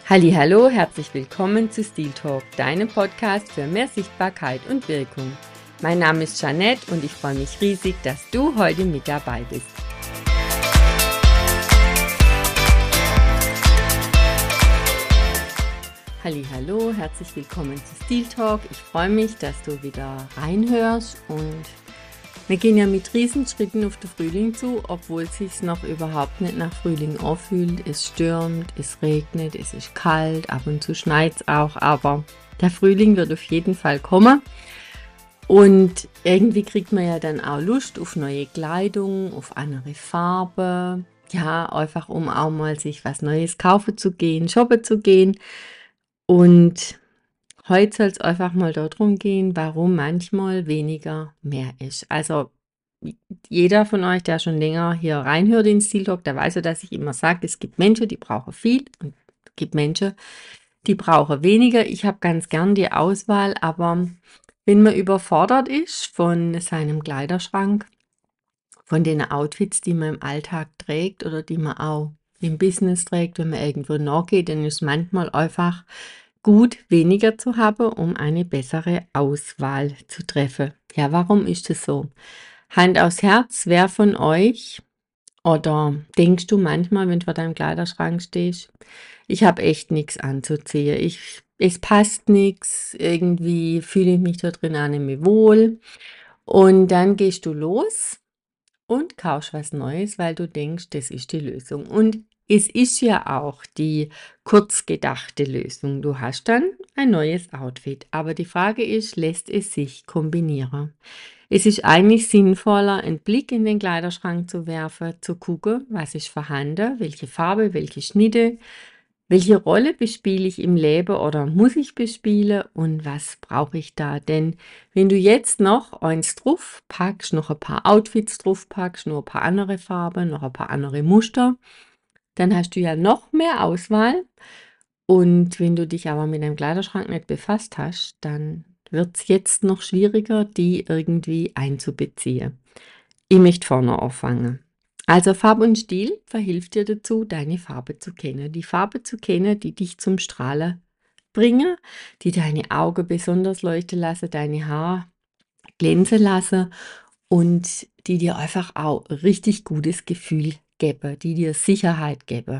Hallihallo, herzlich willkommen zu Stil Talk, deinem Podcast für mehr Sichtbarkeit und Wirkung. Mein Name ist Jeanette und ich freue mich riesig, dass du heute mit dabei bist. Hallihallo, herzlich willkommen zu Stil Talk. Ich freue mich, dass du wieder reinhörst und wir gehen ja mit Riesenschritten auf den Frühling zu, obwohl es sich noch überhaupt nicht nach Frühling anfühlt. Es stürmt, es regnet, es ist kalt, ab und zu schneit es auch, aber der Frühling wird auf jeden Fall kommen. Und irgendwie kriegt man ja dann auch Lust auf neue Kleidung, auf andere Farben. Ja, einfach um auch mal sich was Neues kaufen zu gehen, shoppen zu gehen. Und heute soll es einfach mal darum gehen, warum manchmal weniger mehr ist. Also jeder von euch, der schon länger hier reinhört in Stil Talk, der weiß ja, dass ich immer sage, es gibt Menschen, die brauchen viel und es gibt Menschen, die brauchen weniger. Ich habe ganz gern die Auswahl, aber wenn man überfordert ist von seinem Kleiderschrank, von den Outfits, die man im Alltag trägt oder die man auch im Business trägt, wenn man irgendwo nachgeht, dann ist manchmal einfach gut, weniger zu haben, um eine bessere Auswahl zu treffen. Ja, warum ist das so? Hand aufs Herz, wer von euch oder denkst du manchmal, wenn du vor deinem Kleiderschrank stehst, ich habe echt nichts anzuziehen, es passt nichts, irgendwie fühle ich mich da drin auch nicht mehr wohl und dann gehst du los und kaufst was Neues, weil du denkst, das ist die Lösung. Und es ist ja auch die kurz gedachte Lösung. Du hast dann ein neues Outfit. Aber die Frage ist, lässt es sich kombinieren? Es ist eigentlich sinnvoller, einen Blick in den Kleiderschrank zu werfen, zu gucken, was ist vorhanden, welche Farbe, welche Schnitte, welche Rolle bespiele ich im Leben oder muss ich bespielen und was brauche ich da? Denn wenn du jetzt noch eins drauf packst, noch ein paar Outfits drauf packst, noch ein paar andere Farben, noch ein paar andere Muster, dann hast du ja noch mehr Auswahl. Und wenn du dich aber mit deinem Kleiderschrank nicht befasst hast, dann wird es jetzt noch schwieriger, die irgendwie einzubeziehen. Ich möchte vorne anfangen. Also Farbe und Stil verhilft dir dazu, deine Farbe zu kennen. Die Farbe zu kennen, die dich zum Strahlen bringen, die deine Augen besonders leuchten lassen, deine Haare glänzen lassen und die dir einfach auch richtig gutes Gefühl geben, die dir Sicherheit geben.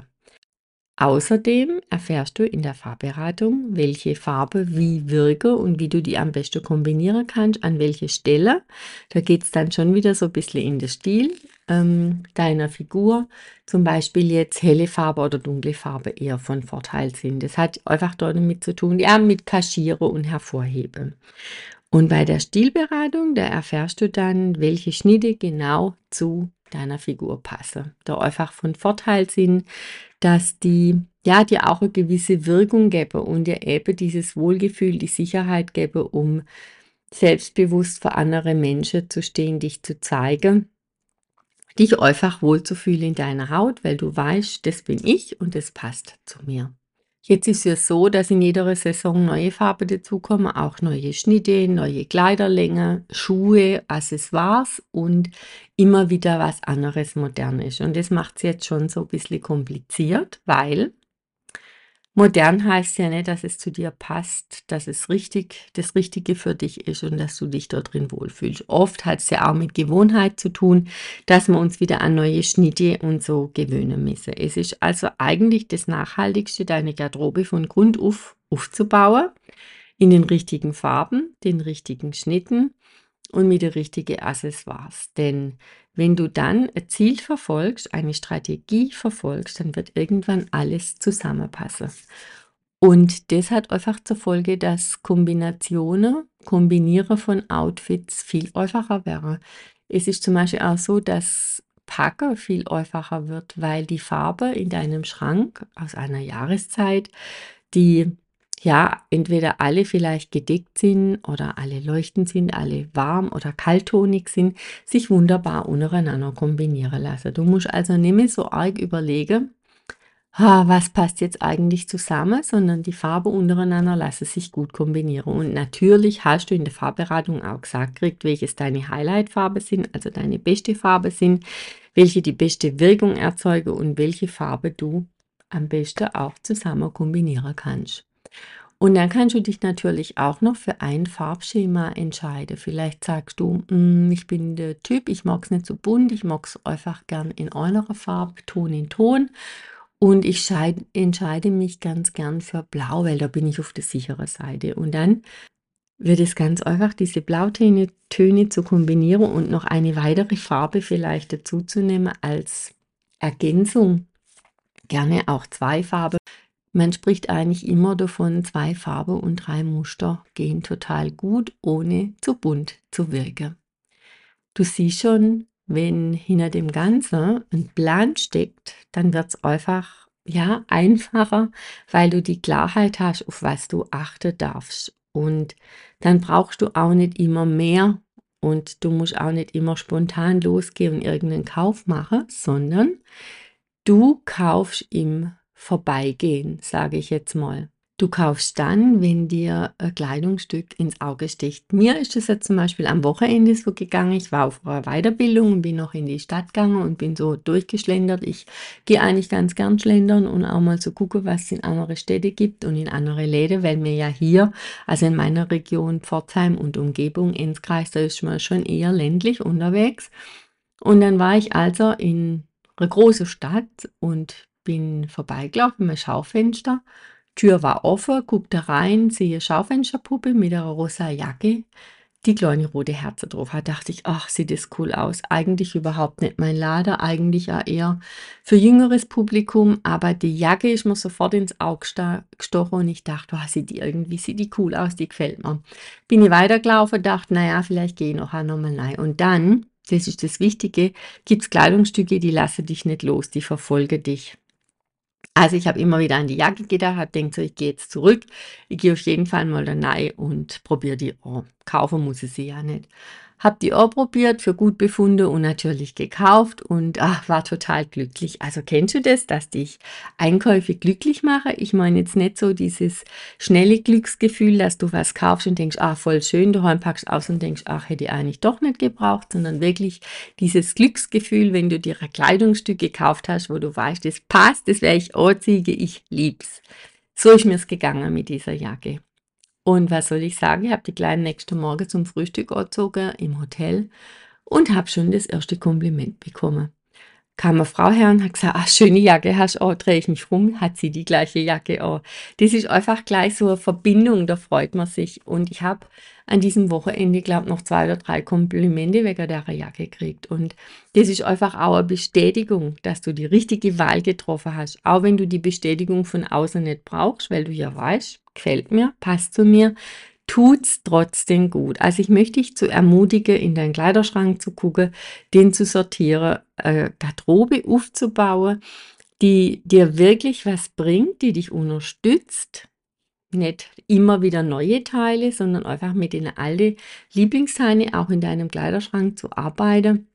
Außerdem erfährst du in der Farbberatung, welche Farbe wie wirke und wie du die am besten kombinieren kannst, an welche Stelle. Da geht es dann schon wieder so ein bisschen in den Stil deiner Figur. Zum Beispiel jetzt helle Farbe oder dunkle Farbe eher von Vorteil sind. Das hat einfach damit zu tun, ja, mit Kaschieren und Hervorheben. Und bei der Stilberatung, da erfährst du dann, welche Schnitte genau zu deiner Figur passen. Da einfach von Vorteil sind, dass die ja dir auch eine gewisse Wirkung geben und dir eben dieses Wohlgefühl, die Sicherheit geben, um selbstbewusst für andere Menschen zu stehen, dich zu zeigen, dich einfach wohlzufühlen in deiner Haut, weil du weißt, das bin ich und das passt zu mir. Jetzt ist es so, dass in jeder Saison neue Farben dazukommen, auch neue Schnitte, neue Kleiderlänge, Schuhe, Accessoires und immer wieder was anderes modern ist. Und das macht es jetzt schon so ein bisschen kompliziert, weil modern heißt ja nicht, dass es zu dir passt, dass es das Richtige für dich ist und dass du dich dort drin wohlfühlst. Oft hat es ja auch mit Gewohnheit zu tun, dass wir uns wieder an neue Schnitte und so gewöhnen müssen. Es ist also eigentlich das Nachhaltigste, deine Garderobe von Grund auf aufzubauen, in den richtigen Farben, den richtigen Schnitten und mit den richtigen Accessoires. Denn wenn du dann ein Ziel verfolgst, eine Strategie verfolgst, dann wird irgendwann alles zusammenpassen. Und das hat einfach zur Folge, dass Kombinieren von Outfits viel einfacher wäre. Es ist zum Beispiel auch so, dass Packen viel einfacher wird, weil die Farbe in deinem Schrank aus einer Jahreszeit, die ja entweder alle vielleicht gedeckt sind oder alle leuchtend sind, alle warm oder kalttonig sind, sich wunderbar untereinander kombinieren lassen. Du musst also nicht mehr so arg überlegen, was passt jetzt eigentlich zusammen, sondern die Farbe untereinander lassen sich gut kombinieren. Und natürlich hast du in der Farbberatung auch gesagt gekriegt, welches deine Highlight-Farbe sind, also deine beste Farbe sind, welche die beste Wirkung erzeugen und welche Farbe du am besten auch zusammen kombinieren kannst. Und dann kannst du dich natürlich auch noch für ein Farbschema entscheiden. Vielleicht sagst du, ich bin der Typ, ich mag es nicht so bunt, ich mag es einfach gern in einer Farbe, Ton in Ton. Und ich entscheide mich ganz gern für Blau, weil da bin ich auf der sicheren Seite. Und dann wird es ganz einfach, diese Blautöne zu kombinieren und noch eine weitere Farbe vielleicht dazuzunehmen als Ergänzung. Gerne auch zwei Farben. Man spricht eigentlich immer davon, 2 Farben und 3 Muster gehen total gut, ohne zu bunt zu wirken. Du siehst schon, wenn hinter dem Ganzen ein Plan steckt, dann wird es einfach, ja, einfacher, weil du die Klarheit hast, auf was du achten darfst. Und dann brauchst du auch nicht immer mehr und du musst auch nicht immer spontan losgehen und irgendeinen Kauf machen, sondern du kaufst im Vorbeigehen, sage ich jetzt mal. Du kaufst dann, wenn dir ein Kleidungsstück ins Auge sticht. Mir ist es jetzt zum Beispiel am Wochenende so gegangen. Ich war auf einer Weiterbildung und bin noch in die Stadt gegangen und bin so durchgeschlendert. Ich gehe eigentlich ganz gern schlendern und auch mal so gucken, was es in andere Städte gibt und in andere Läden, weil mir ja hier, also in meiner Region Pforzheim und Umgebung, Enzkreis, da ist man schon eher ländlich unterwegs. Und dann war ich also in einer großen Stadt und bin vorbeigelaufen mit einem Schaufenster. Tür war offen, guckte rein, sehe Schaufensterpuppe mit einer rosa Jacke, die kleine rote Herze drauf hat. Dachte ich, ach, sieht das cool aus. Eigentlich überhaupt nicht mein Laden, eigentlich auch eher für jüngeres Publikum, aber die Jacke ist mir sofort ins Auge gestochen und ich dachte, oh, sieht die cool aus, die gefällt mir. Bin ich weitergelaufen, dachte, naja, vielleicht gehe ich noch einmal rein. Und dann, das ist das Wichtige, gibt es Kleidungsstücke, die lassen dich nicht los, die verfolgen dich. Also ich habe immer wieder an die Jacke gedacht, habe gedacht, so, ich gehe jetzt zurück. Ich gehe auf jeden Fall mal da rein und probiere die an. Kaufen muss ich sie ja nicht. Habe die auch probiert, für gut befunden und natürlich gekauft und war total glücklich. Also kennst du das, dass dich Einkäufe glücklich machen? Ich meine jetzt nicht so dieses schnelle Glücksgefühl, dass du was kaufst und denkst, voll schön, daheim packst aus und denkst, hätte ich eigentlich doch nicht gebraucht, sondern wirklich dieses Glücksgefühl, wenn du dir ein Kleidungsstück gekauft hast, wo du weißt, das passt, das werde ich anziehen, ich lieb's. So ist mir's gegangen mit dieser Jacke. Und was soll ich sagen? Ich habe die Kleinen nächsten Morgen zum Frühstück angezogen im Hotel und habe schon das erste Kompliment bekommen. Kam eine Frau her und hat gesagt, schöne Jacke hast du an, drehe ich mich rum, hat sie die gleiche Jacke an. Das ist einfach gleich so eine Verbindung, da freut man sich. Und ich habe an diesem Wochenende, glaube noch 2 oder 3 Komplimente wegen der Jacke gekriegt. Und das ist einfach auch eine Bestätigung, dass du die richtige Wahl getroffen hast. Auch wenn du die Bestätigung von außen nicht brauchst, weil du ja weißt, gefällt mir, passt zu mir, tut's trotzdem gut. Also ich möchte dich zu ermutigen, in deinen Kleiderschrank zu gucken, den zu sortieren, Garderobe aufzubauen, die dir wirklich was bringt, die dich unterstützt. Nicht immer wieder neue Teile, sondern einfach mit den alten Lieblingsteilen auch in deinem Kleiderschrank zu arbeiten.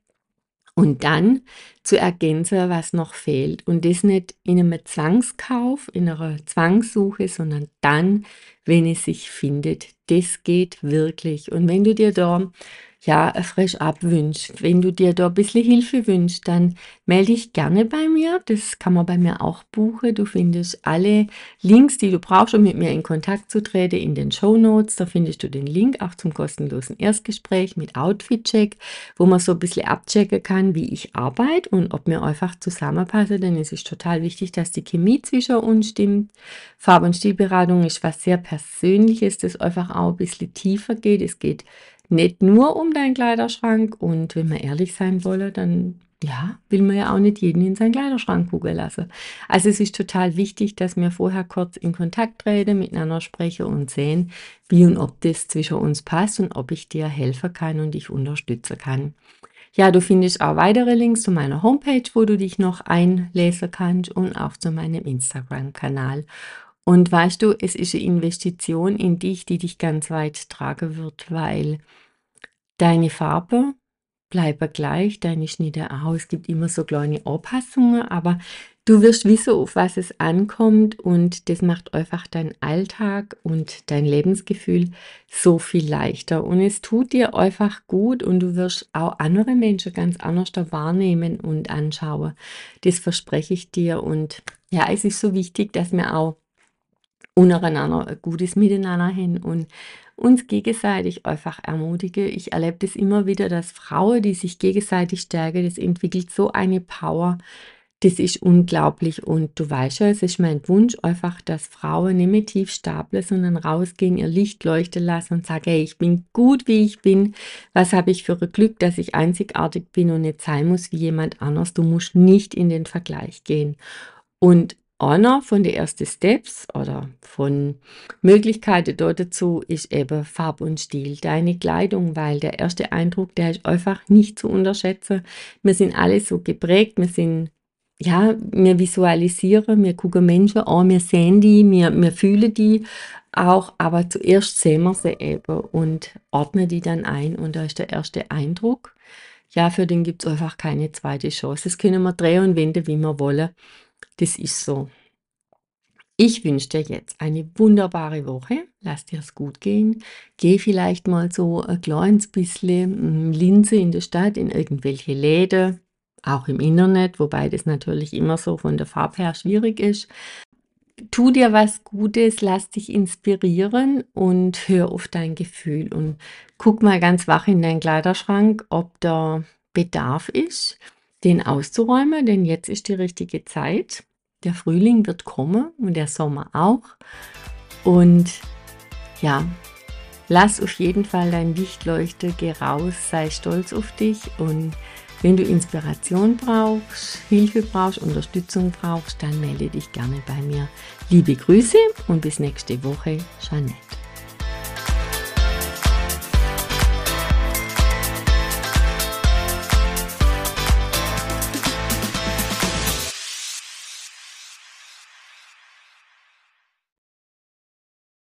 Und dann zu ergänzen, was noch fehlt. Und das nicht in einem Zwangskauf, in einer Zwangssuche, sondern dann, wenn es sich findet. Das geht wirklich. Und wenn du dir da ein Fresh-Up wünschst, wenn du dir da ein bisschen Hilfe wünschst, dann melde dich gerne bei mir. Das kann man bei mir auch buchen. Du findest alle Links, die du brauchst, um mit mir in Kontakt zu treten, in den Shownotes. Da findest du den Link auch zum kostenlosen Erstgespräch mit Outfit-Check, wo man so ein bisschen abchecken kann, wie ich arbeite und ob wir einfach zusammenpassen, denn es ist total wichtig, dass die Chemie zwischen uns stimmt. Farb- und Stilberatung ist was sehr Persönliches, das einfach auch ein bisschen tiefer geht. Es geht nicht nur um deinen Kleiderschrank und wenn wir ehrlich sein wollen, dann will man ja auch nicht jeden in seinen Kleiderschrank gucken lassen. Also es ist total wichtig, dass wir vorher kurz in Kontakt treten, miteinander sprechen und sehen, wie und ob das zwischen uns passt und ob ich dir helfen kann und dich unterstützen kann. Ja, du findest auch weitere Links zu meiner Homepage, wo du dich noch einlesen kannst und auch zu meinem Instagram-Kanal. Und weißt du, es ist eine Investition in dich, die dich ganz weit tragen wird, weil deine Farbe bleiben gleich, deine Schnitte auch. Es gibt immer so kleine Anpassungen, aber du wirst wissen, auf was es ankommt und das macht einfach deinen Alltag und dein Lebensgefühl so viel leichter. Und es tut dir einfach gut und du wirst auch andere Menschen ganz anders da wahrnehmen und anschauen. Das verspreche ich dir und ja, es ist so wichtig, dass wir auch untereinander ein gutes Miteinander haben und uns gegenseitig einfach ermutigen. Ich erlebe das immer wieder, dass Frauen, die sich gegenseitig stärken, das entwickelt so eine Power. Das ist unglaublich und du weißt ja, es ist mein Wunsch einfach, dass Frauen nicht mehr tief stapeln, sondern rausgehen, ihr Licht leuchten lassen und sagen: „Hey, ich bin gut, wie ich bin. Was habe ich für ein Glück, dass ich einzigartig bin und nicht sein muss wie jemand anders.“ Du musst nicht in den Vergleich gehen. Und einer von den ersten Steps oder von Möglichkeiten dort dazu ist eben Farb und Stil, deine Kleidung, weil der erste Eindruck, der ist einfach nicht zu unterschätzen. Wir sind alle so geprägt, ja, wir visualisieren, wir gucken Menschen an, wir sehen die, wir fühlen die auch, aber zuerst sehen wir sie eben und ordnen die dann ein und da ist der erste Eindruck. Ja, für den gibt es einfach keine zweite Chance. Das können wir drehen und wenden, wie wir wollen. Das ist so. Ich wünsche dir jetzt eine wunderbare Woche. Lass dir es gut gehen. Geh vielleicht mal so ein kleines bisschen Linse in der Stadt, in irgendwelche Läden, auch im Internet, wobei das natürlich immer so von der Farbe her schwierig ist. Tu dir was Gutes, lass dich inspirieren und hör auf dein Gefühl und guck mal ganz wach in deinen Kleiderschrank, ob da Bedarf ist, den auszuräumen, denn jetzt ist die richtige Zeit. Der Frühling wird kommen und der Sommer auch. Und ja, lass auf jeden Fall dein Licht leuchten, geh raus, sei stolz auf dich und wenn du Inspiration brauchst, Hilfe brauchst, Unterstützung brauchst, dann melde dich gerne bei mir. Liebe Grüße und bis nächste Woche, Jeanette.